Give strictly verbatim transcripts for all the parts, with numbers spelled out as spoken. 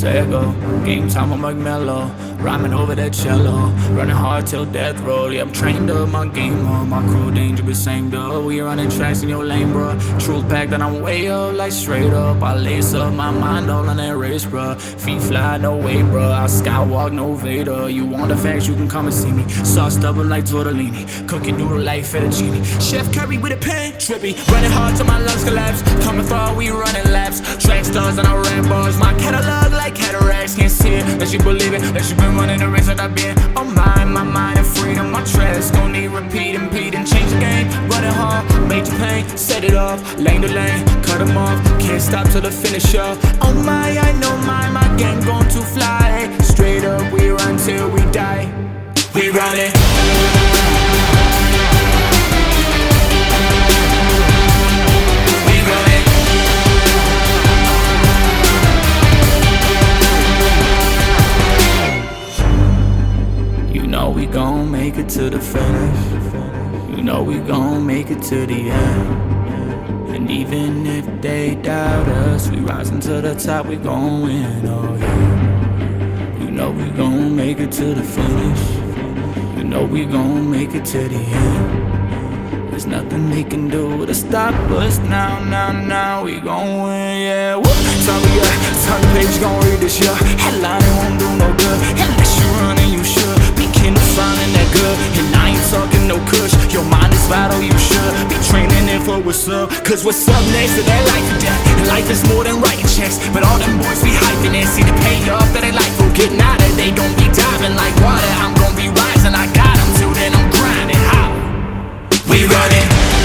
Sego, game time, I'm like mellow, rhyming over that cello, running hard till death row. Yeah, I'm trained up, my game on, my crew dangerous, same though. We running tracks in your lane, bro. Truth pack that I'm way up, like straight up. I lace up my mind all on that race, bro. Feet fly, no way, bro. I skywalk, no Vader. You want the facts, you can come and see me. Sauced up like tortellini, cooking noodle like fettuccine. Chef Curry with a pen, trippy, running hard till my lungs collapse. Coming far, we running laps. Track stars and I rap bars. My catalog like cataracts, can't see it, unless you believe it. Unless you been running the race that I've been. Oh my, my mind and freedom. My tracks gon' need repeat and beat and change the game. Running hard, major pain, set it off, lane to lane, cut them off. Can't stop till the finish up. Oh my, I know my, my gang gon' to fly. Straight up, we run till we die. We run it. You know we gon' make it to the finish. You know we gon' make it to the end. And even if they doubt us, we rising to the top, we gon' win, oh yeah. You know we gon' make it to the finish. You know we gon' make it to the end. There's nothing they can do to stop us now, now, now. We gon' win, yeah. Woo! Time we got, turn the page, gon' read this, yeah. Headline, it won't do no good unless you run and you should. Be kin to finding that good, and I ain't talking no kush. Your mind is vital, you should be training in for what's up. Cause what's up next to that life or death? And life is more than writing checks, but all them boys be hyping and see the payoff that they like for getting out of. They gon' be diving like water, I'm gon' be rising. I got them till then I'm grinding. How? We running.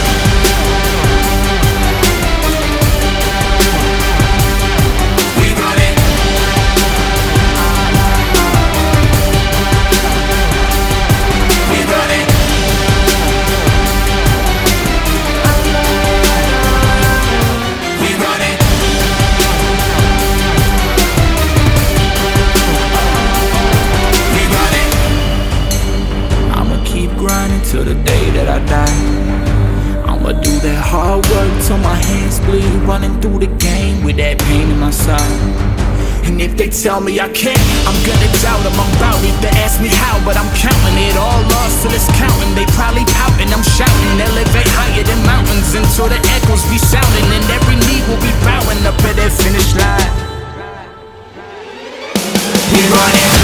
Till the day that I die, I'ma do that hard work till my hands bleed, running through the game with that pain in my side. And if they tell me I can't, I'm gonna doubt them, I'm about it. They ask me how, but I'm counting it all lost till it's counting. They probably pouting, I'm shouting, elevate higher than mountains until the echoes be sounding, and every knee will be bowing up at that finish line. We running.